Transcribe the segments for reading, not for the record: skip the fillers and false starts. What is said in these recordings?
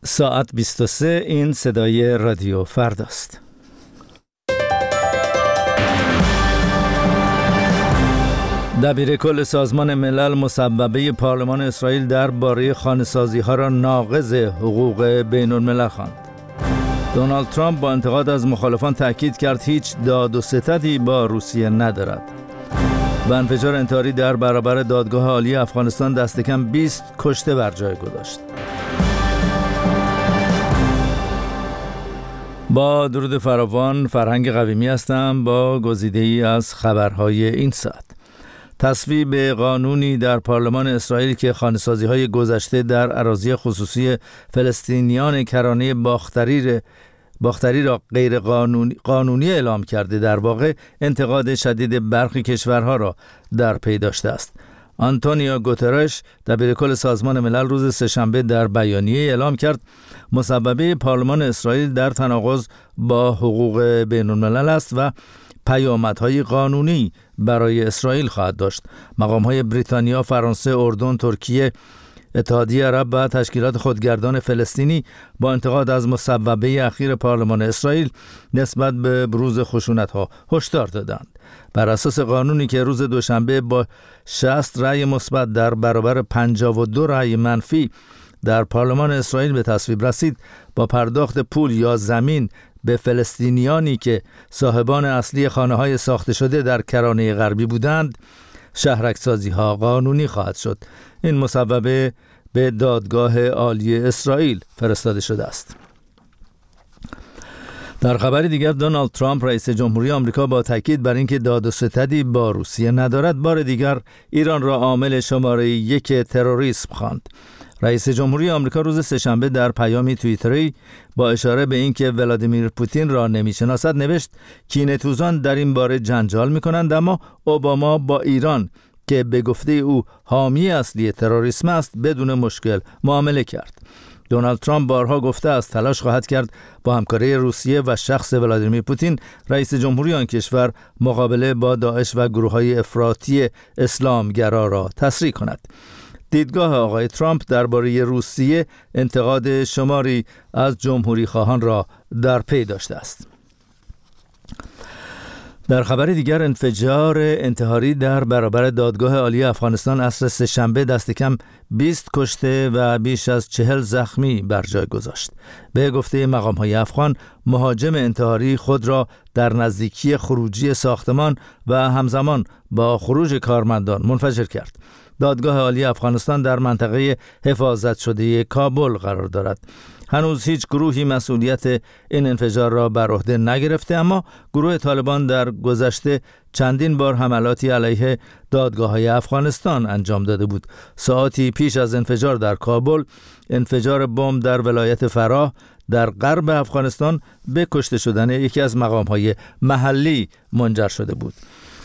ساعت 23. این صدای رادیو فرداست. دبیر کل سازمان ملل مصوبه پارلمان اسرائیل درباره خانه‌سازی‌ها را ناقض حقوق بین‌الملل خواند. دونالد ترامپ با انتقاد از مخالفان تاکید کرد هیچ داد و ستدی با روسیه ندارد. و انفجار انتحاری در برابر دادگاه عالی افغانستان دست کم 20 کشته بر جای گذاشت. با درود فراوان، فرهنگ قویمی هستم با گزیده‌ای از خبرهای این ساعت. تصویب قانونی در پارلمان اسرائیل که خانه‌سازی‌های گذشته در اراضی خصوصی فلسطینیان کرانه باختری را غیر قانونی اعلام کرده، در واقع انتقاد شدید برخی کشورها را در پی داشته است. آنتونیو گوترش دبیر کل سازمان ملل روز سه‌شنبه در بیانیه اعلام کرد مصوبه پارلمان اسرائیل در تناقض با حقوق بین‌الملل است و پیامدهای قانونی برای اسرائیل خواهد داشت. مقام‌های بریتانیا، فرانسه، اردن، ترکیه، اتحادیه عرب و تشکیلات خودگردان فلسطینی با انتقاد از مصوبه اخیر پارلمان اسرائیل نسبت به بروز خشونت‌ها هشدار دادند. بر اساس قانونی که روز دوشنبه با 60 رأی مثبت در برابر 52 رأی منفی در پارلمان اسرائیل به تصویب رسید، با پرداخت پول یا زمین به فلسطینیانی که صاحبان اصلی خانه‌های ساخته شده در کرانه غربی بودند، شهرک‌سازی‌ها قانونی خواهد شد. این مصوبه به دادگاه عالی اسرائیل فرستاده شده است. در خبر دیگر، دونالد ترامپ رئیس جمهوری آمریکا با تاکید بر اینکه داد و ستدی با روسیه ندارد، بار دیگر ایران را عامل شماره 1 تروریسم خواند. رئیس جمهوری آمریکا روز سه‌شنبه در پیامی توییتری با اشاره به اینکه ولادیمیر پوتین را نمی‌شناسد نوشت کینه‌توزان در این باره جنجال می‌کنند، اما اوباما با ایران که به گفته او حامی اصلی تروریسم است بدون مشکل معامله کرد. دونالد ترامپ بارها گفته است تلاش خواهد کرد با همکاری روسیه و شخص ولادیمیر پوتین، رئیس جمهوری آن کشور، مقابله با داعش و گروه‌های افراطی اسلامگرا را تسریع کند. دیدگاه آقای ترامپ درباره روسیه انتقاد شماری از جمهوری خواهان را در پی داشته است. در خبر دیگر، انفجار انتحاری در برابر دادگاه عالی افغانستان عصر سه‌شنبه دست کم 20 کشته و بیش از 40 زخمی بر جای گذاشت. به گفته مقام‌های افغان، مهاجم انتحاری خود را در نزدیکی خروجی ساختمان و همزمان با خروج کارمندان منفجر کرد. دادگاه عالی افغانستان در منطقه حفاظت شده کابل قرار دارد. هنوز هیچ گروهی مسئولیت این انفجار را بر عهده نگرفته، اما گروه طالبان در گذشته چندین بار حملاتی علیه دادگاه‌های افغانستان انجام داده بود. ساعاتی پیش از انفجار در کابل، انفجار بمب در ولایت فراه در غرب افغانستان به کشته شدن یکی از مقام‌های محلی منجر شده بود.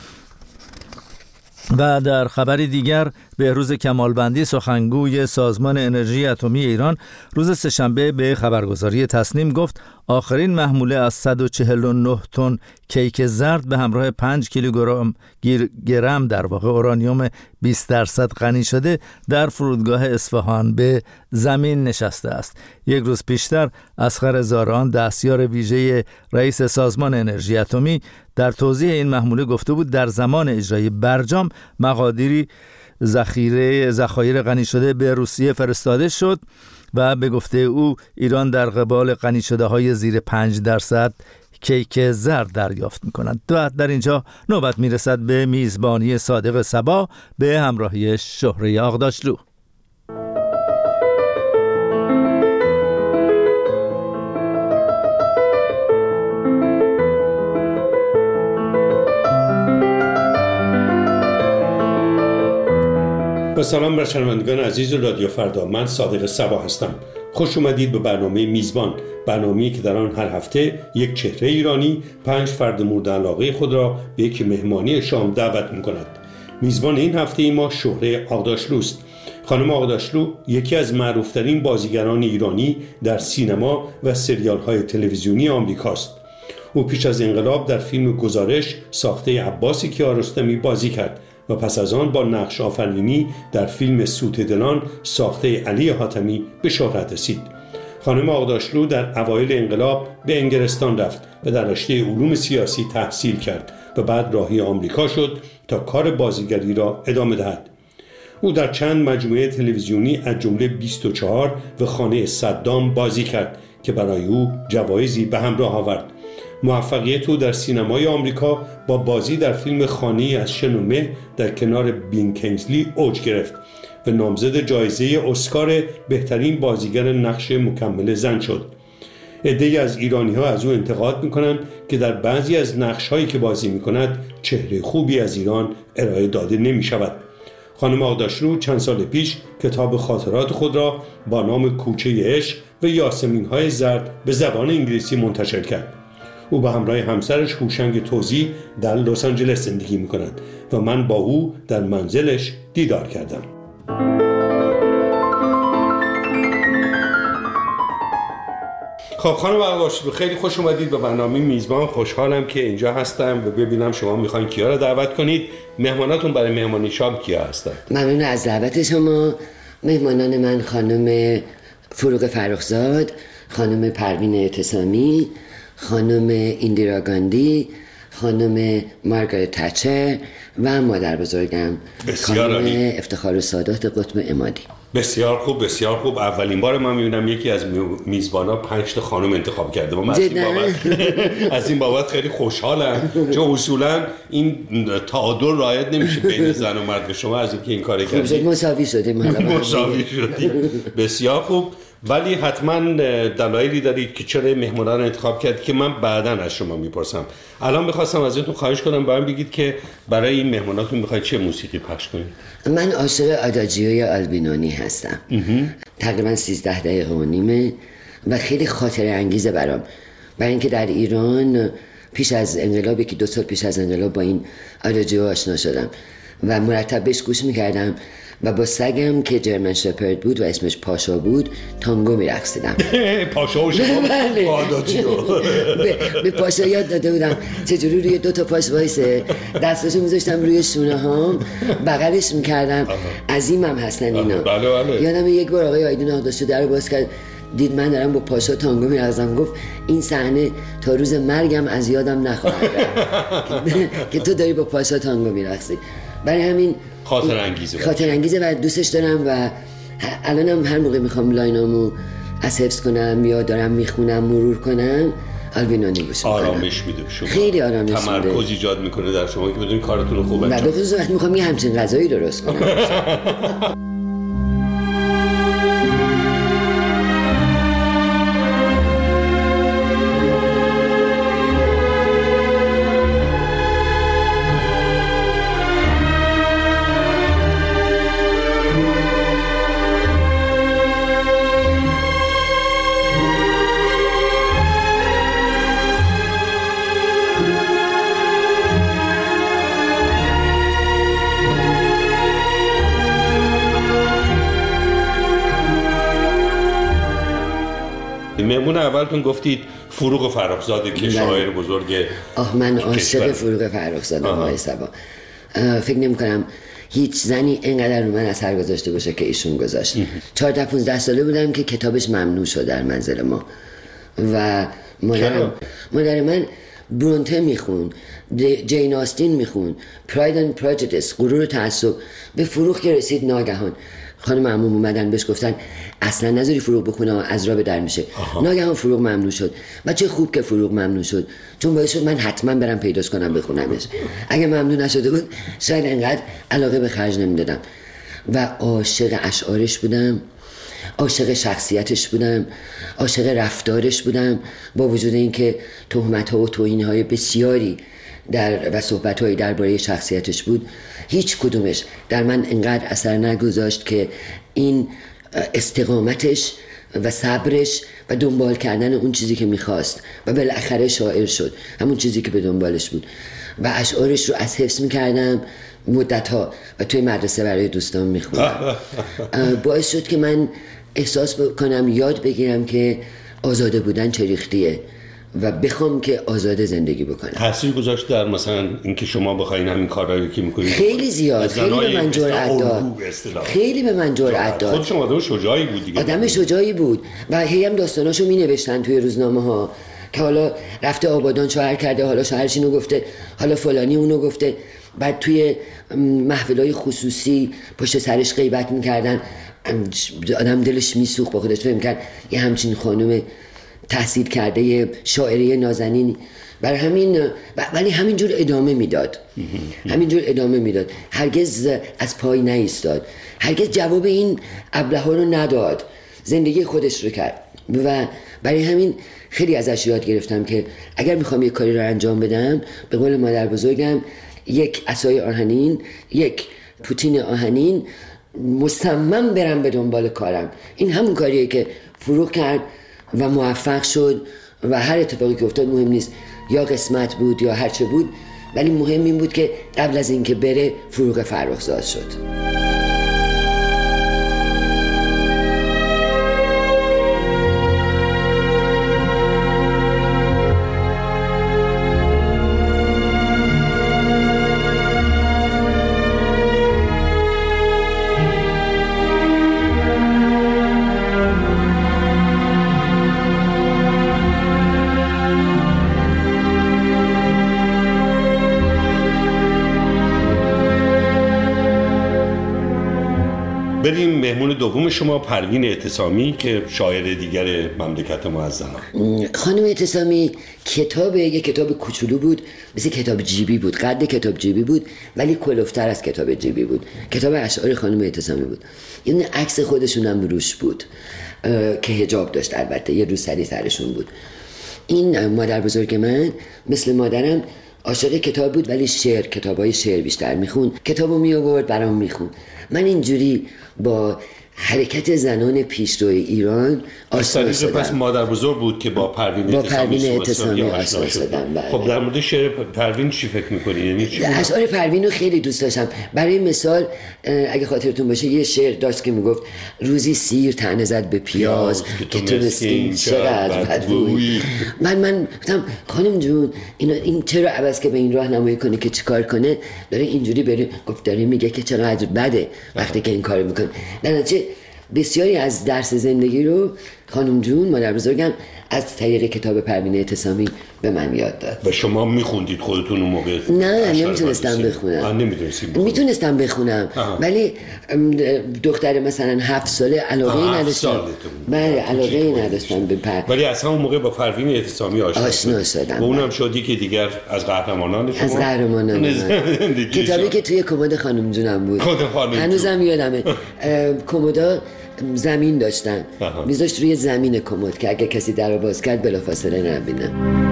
و در خبری دیگر، بهروز کمالبندی، سخنگوی سازمان انرژی اتمی ایران، روز سه‌شنبه به خبرگزاری تسنیم گفت آخرین محموله از 149 تن کیک زرد به همراه 5 کیلوگرم در واقع اورانیوم 20% غنی شده در فرودگاه اصفهان به زمین نشسته است. یک روز پیشتر اصغر زارعان، دستیار ویژه رئیس سازمان انرژی اتمی، در توضیح این محموله گفته بود در زمان اجرای برجام مقادیری ذخایر غنی شده به روسیه فرستاده شد و به گفته او ایران در قبال غنی شده های زیر 5% کیک زرد دریافت می‌کند. در اینجا نوبت میرسد به میزبانی صادق صبا به همراهی شهره آغداشلو. با سلام بر شنوندگان عزیز رادیو فردا، من صادق صبا هستم. خوش اومدید به برنامه میزبان، برنامه‌ای که در آن هر هفته یک چهره ایرانی 5 فرد مورد علاقه خود را به یک مهمانی شام دعوت می‌کند. میزبان این هفته ما شهره آغداشلوست. خانم آغداشلو یکی از معروفترین بازیگران ایرانی در سینما و سریال‌های تلویزیونی آمریکاست. او پیش از انقلاب در فیلم گزارش ساخته عباس کیارستمی بازی کرد و پس از آن با نقش آفرینی در فیلم سوت دلان ساخته علی حاتمی به شهرت رسید. خانم آغداشلو در اوایل انقلاب به انگلستان رفت و در رشته علوم سیاسی تحصیل کرد و بعد راهی آمریکا شد تا کار بازیگری را ادامه دهد. او در چند مجموعه تلویزیونی از جمله 24 و خانه صدام بازی کرد که برای او جوایزی به همراه آورد. موفقیت او در سینمای آمریکا با بازی در فیلم خانه‌ای از شن و مه در کنار بین کینگزلی اوج گرفت و نامزد جایزه اسکار بهترین بازیگر نقش مکمل زن شد. عده‌ای از ایرانی‌ها از او انتقاد می‌کنند که در بعضی از نقش‌هایی که بازی می‌کند چهره خوبی از ایران ارائه داده نمی‌شود. خانم آغداشلو چند سال پیش کتاب خاطرات خود را با نام کوچه عشق و یاسمین‌های زرد به زبان انگلیسی منتشر کرد. او به همراه همسرش هوشنگ توزی در لس آنجلس زندگی می‌کند و من با او در منزلش دیدار کردم. خب خانم آغداشلو، خیلی خوش اومدید به برنامه میزبان. خوشحالم که اینجا هستم و ببینم شما میخواین کیا را دعوت کنید. مهماناتون برای مهمانی شام کیا هستن؟ ممنون از دعوت شما. مهمانان من خانم فروغ فرخزاد، خانم پروین اعتصامی، خانم ایندیرا گاندی، خانم مارگارت تچر و مادر بزرگم خانم افتخار و سادات قطب عمادی. بسیار خوب، بسیار خوب. اولین بار من میبینم یکی از میزبانا 5 تا خانم انتخاب کرده و من از این بابت خیلی خوشحالم، چون اصولا این تعادل رعایت نمیشه بین زن و مرد. شما از اینکه این کارو کردید مساوی شدیم. بسیار خوب. ولی حتما دلایلی دارید که چرا مهمانا رو انتخاب کردید که من بعداً از شما میپرسم. الان میخواستم ازتون خواهش کنم برام بگید که برای این مهماناتون میخواید چه موسیقی پخش کنید؟ من عاشق آداجیوی آلبینونی هستم. تقریبا 13 دقیقه و نیمه و خیلی خاطره انگیزه برام، برای اینکه در ایران پیش از انقلاب، که 2 سال پیش از انقلاب با این آداجیو آشنا شدم و مرتب بهش گوش میکردم و با سگم که جرمن شپرد بود و اسمش پاشا بود تانگو میرقصیدم. پاشا و شما آداجیو به پاشا یاد داده بودم چجوری روی 2 تا پاش وایسه، دستاشو میذاشتم روی شونه هام، بغلش میکردم. عظیمم هستن اینا. بله. یادم یک بار آقای آیدین آغداشلو در رو باز کرد، دید من دارم با پاشا تانگو میرقصم، گفت این صحنه تا روز مرگم از یادم نخواهد رفت که تو داری با پاشا تانگو میرقصی. برای همین خاطر انگیزه و دوستش دارم و الانم هر موقع میخوام لاینامو از حفظ کنم یا دارم میخونم مرور کنم آلبینونی گوش میکنم. آرامش میده به شما، خیلی آرامش میده، تمرکز ایجاد میکنه در شما که بدونید کارتون رو خوب انجام بدید. و به خصوص وقتی میخوام یه همچین غذایی درست کنم. مهمون اولتون گفتید فروغ فرخزاده که شاعر بزرگ. من عاشق فروغ فرخزاده آقای صبا. فکر نمی کنم هیچ زنی اینقدر رو من اثر گذاشته باشه که ایشون گذاشت. 14-15 ساله بودم که کتابش ممنوع شد در منزل ما و مادر من برونته میخون، جین آستین میخون، پراید اند پرجودیس، غرور و تعصب. به فروغ که رسید ناگهان خانم عموم اومدن بهش گفتن اصلا نذاری فروغ بخونه از را به در میشه. ناگهان فروغ ممنوع شد و چه خوب که فروغ ممنوع شد، چون باعث شد من حتما برم پیداش کنم بخونمش. اگه ممنوع نشده بود شاید انقدر علاقه به خرج نمیدادم. و عاشق اشعارش بودم، عاشق شخصیتش بودم، عاشق رفتارش بودم، با وجود اینکه تهمت‌ها و توهین‌های بسیاری و صحبت‌هایی درباره شخصیتش بود، هیچ کدومش در من انقدر اثر نگذاشت که این استقامتش و صبرش و دنبال کردن اون چیزی که میخواست و بالاخره شاعر شد، همون چیزی که به دنبالش بود. و اشعارش رو از حفظ میکردم مدت‌ها و توی مدرسه برای دوستان میخوندم. باعث شد که من احساس کنم، یاد بگیرم که آزاده بودن چه ریختیه و بخوام که آزاده زندگی بکنم. تاثیر گذاشت در مثلا اینکه شما بخواین همین کارهایی که میکنید؟ خیلی زیاد، خیلی به من جرأت داد، خیلی به من جرأت داد. خود شما آدم شجاعی بود دیگه. آدم شجاعی بود و هی هم داستاناشو مینوشتن توی روزنامه ها که حالا رفته آبادان شوهر کرده، حالا شوهرش اینو گفته، حالا فلانی اونو گفته. بعد توی محفلای خصوصی پشت سرش غیبت میکردن، آدم دلش میسوخت با خودش، فکر میکرد یه همچین خانم تحصیل کرده، یه شاعری نازنین، برای همین ولی همینجور ادامه میداد، همینجور ادامه میداد، هرگز از پای نایستاد، هرگز جواب این ابله‌ها رو نداد، زندگی خودش رو کرد. و برای همین خیلی ازش یاد گرفتم که اگر میخوام یک کاری رو انجام بدم، به قول مادر بزرگم، یک عصای آهنین، یک پوتین آهنین، مصمم برم به دنبال کارم. این همون کاریه که فروغ کرد و موفق شد و هر اتفاقی که افتاد مهم نیست، یا قسمت بود یا هر چه بود، ولی مهم این بود که قبل از اینکه بره فروغ فرخزاد شد. بریم مهمون دوم شما، پروین اعتصامی که شاعر دیگر مملکت ما از زنان. خانم اعتصامی یه کتاب کوچولو بود، مثل کتاب جیبی بود، قد کتاب جیبی بود ولی کلوفتر از کتاب جیبی بود. کتاب اشعار خانم اعتصامی بود. یه عکس خودشون هم روش بود که حجاب داشت، البته یه روسری سرشون بود. این مادر بزرگ من مثل مادرم عاشق کتاب بود، ولی کتابای شعر بیشتر میخوند. کتابو میآورد برام میخوند. من اینجوری با حرکت زنان پیشرو ایران آشنا شدم. پس مادر بزرگ بود که با پروین اعتصامی آشنا شدم. خب در مورد شعر پروین چی فکر می‌کنی؟ یعنی چی؟ اشعار پروین رو خیلی دوست داشتم. برای مثال اگه خاطرتون باشه یه شعر داشت که میگفت روزی سیر طعنه زد به پیاز که تو مسکین چقدر بدبویی. من گفتم خانم جون این چرا عوض که به این راهنمایی کنه که چیکار کنه داره اینجوری بره؟ گفت داره میگه که چقدر بده وقتی که این کارو میکنه. در نتیجه بسیاری از درس زندگی رو خانم جون مادر بزرگم از طریق کتاب پروین اعتصامی به من یاد داد. و شما میخوندید خودتون اون موقع؟ نه نمیتونستم بخونم. میتونستم بخونم ولی دختر مثلا 7 ساله علاقه نداشتم. بله علاقه نداشتم به ولی از همون موقع با پروین اعتصامی آشنا شدم. و اونم شدی که دیگر از قهرمانان شما. از قهرمانان کتابی که توی کمد خانم جونم بود. هنوزم یادمه. کمدا زمین داشتن، میذاشت روی زمین کمد که اگه کسی در رو باز کرد بلافاصله نبینه.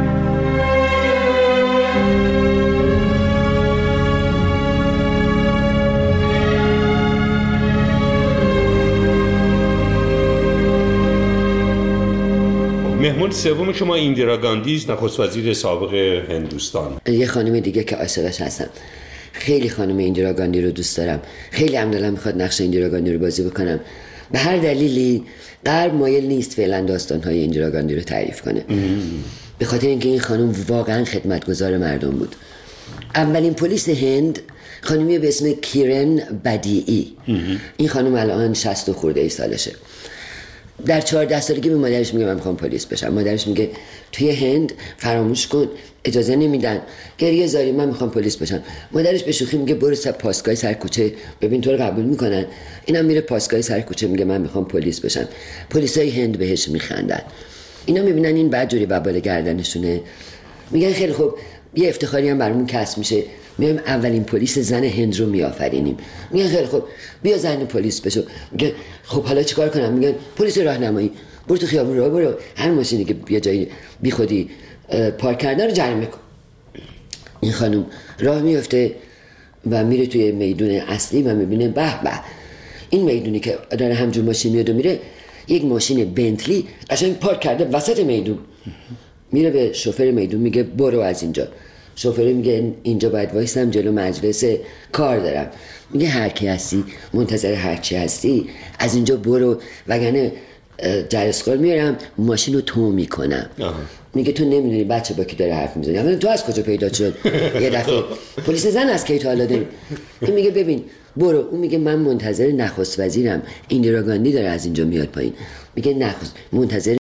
مهمون سوم شما ایندیرا گاندی است، نخست وزیر سابق هندوستان. یه خانم دیگه که عاشقش هستم. خیلی خانم ایندیرا گاندی رو دوست دارم. خیلی هم دلم میخواد نقش ایندیرا گاندی رو بازی بکنم. به هر دلیلی غرب مایل نیست فعلا داستان‌های ایندیرا گاندی رو تعریف کنه. به خاطر اینکه این خانم واقعا خدمتگزار مردم بود. اولین پلیس هند خانمی به اسم کیرن بدیعی. این خانم الان 60 خورده ای سالشه. در 14 سالگی به مادرش میگه من میخوام پلیس بشم. مادرش میگه توی هند فراموش کن، اجازه نمیدن، گریه زاری، من میخوام پلیس بشم. مادرش به شوخی میگه برو پاسگاه سر کوچه ببین تو رو قبول میکنن. اینم میره پاسگاه سر کوچه میگه من میخوام پلیس بشم. پلیسای هند بهش میخندن. اینا میبینن این بدجوری وبال گردنشونه، میگن خیلی خوب یه افتخاری هم برامون کسب میشه، میایم اولین پلیس زن هند رو میآفرینیم. میگن خیلی خوب بیا زن پلیس بشو. میگه خب حالا چیکار کنم؟ میگن پلیس راهنمایی، برو تو خیابون راه برو، هر ماشینی که یه جایی بی خودی پارک کرده رو جریمه کن. این خانم راه میفته و میره توی میدون اصلی و میبینه به به این میدونی که داره همجور ماشین میاد و میره، یک ماشین بنتلی قشنگ پارک کرده وسط میدون. میره به شوفر میدون میگه برو از اینجا. شوفر میگه اینجا باید وایسم جلو مجلس کار دارم. میگه هر کی هستی منتظر هر چی هستی از اینجا برو وگرنه جرسخور میارم ماشین رو تو میکنم. میگه تو نمیدونی بچه با کی داره حرف میزنی. تو از کجا پیدا شد؟ یه دفعه پلیس زن از کی تا حالا داریم. این میگه ببین برو. اون میگه من منتظر نخست وزیرم، ایندیرا گاندی داره از اینجا میاد پایین. میگه نخست منتظر